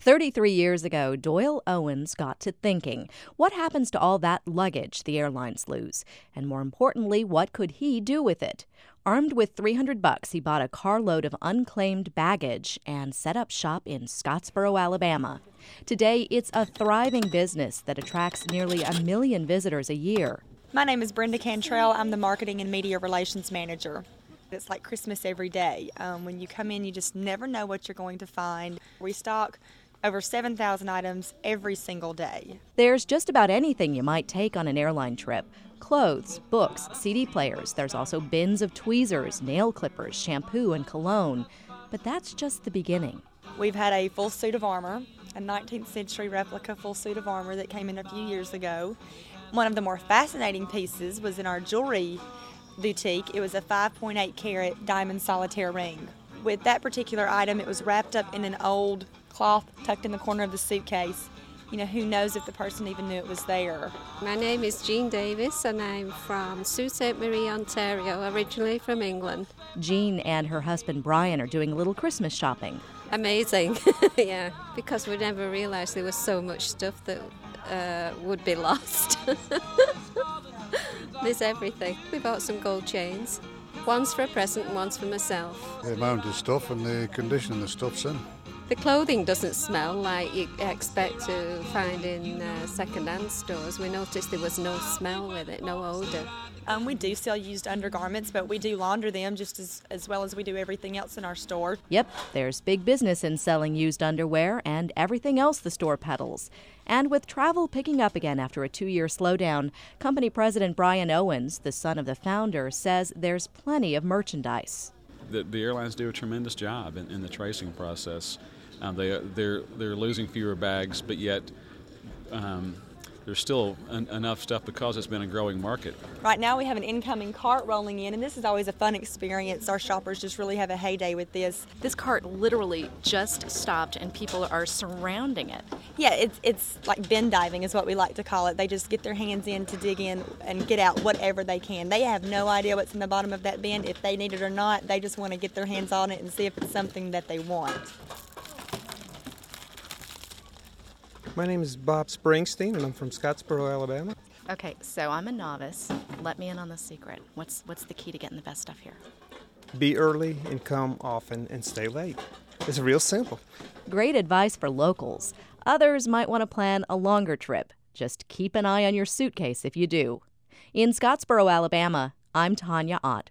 33 years ago, Doyle Owens got to thinking, what happens to all that luggage the airlines lose? And more importantly, what could he do with it? Armed with $300, he bought a carload of unclaimed baggage and set up shop in Scottsboro, Alabama. Today, it's a thriving business that attracts nearly 1 million visitors a year. My name is Brenda Cantrell. I'm the Marketing and Media Relations Manager. It's like Christmas every day. When you come in, you just never know what you're going to find. We stock over 7,000 items every single day. There's just about anything you might take on an airline trip. Clothes, books, CD players. There's also bins of tweezers, nail clippers, shampoo, and cologne. But that's just the beginning. We've had a full suit of armor, a 19th century replica full suit of armor that came in a few years ago. One of the more fascinating pieces was in our jewelry boutique. It was a 5.8 carat diamond solitaire ring. With that particular item, it was wrapped up in an old cloth tucked in the corner of the suitcase. Who knows if the person even knew it was there. My name is Jean Davis, and I'm from Sault Ste. Marie, Ontario, originally from England. Jean and her husband Brian are doing a little Christmas shopping. Amazing, yeah, because we never realized there was so much stuff that would be lost. There's everything. We bought some gold chains. One's for a present and one's for myself. The amount of stuff and the condition the stuff's in. The clothing doesn't smell like you expect to find in second-hand stores. We noticed there was no smell with it, no odor. We do sell used undergarments, but we do launder them just as well as we do everything else in our store. Yep, there's big business in selling used underwear and everything else the store peddles. And with travel picking up again after a 2-year slowdown, company president Brian Owens, the son of the founder, says there's plenty of merchandise. The airlines do a tremendous job in the tracing process. They're losing fewer bags, but yet there's still enough stuff because it's been a growing market. Right now we have an incoming cart rolling in, and this is always a fun experience. Our shoppers just really have a heyday with this. This cart literally just stopped and people are surrounding it. Yeah, it's like bin diving is what we like to call it. They just get their hands in to dig in and get out whatever they can. They have no idea what's in the bottom of that bin, if they need it or not. They just want to get their hands on it and see if it's something that they want. My name is Bob Springsteen, and I'm from Scottsboro, Alabama. Okay, so I'm a novice. Let me in on the secret. What's the key to getting the best stuff here? Be early and come often and stay late. It's real simple. Great advice for locals. Others might want to plan a longer trip. Just keep an eye on your suitcase if you do. In Scottsboro, Alabama, I'm Tanya Ott.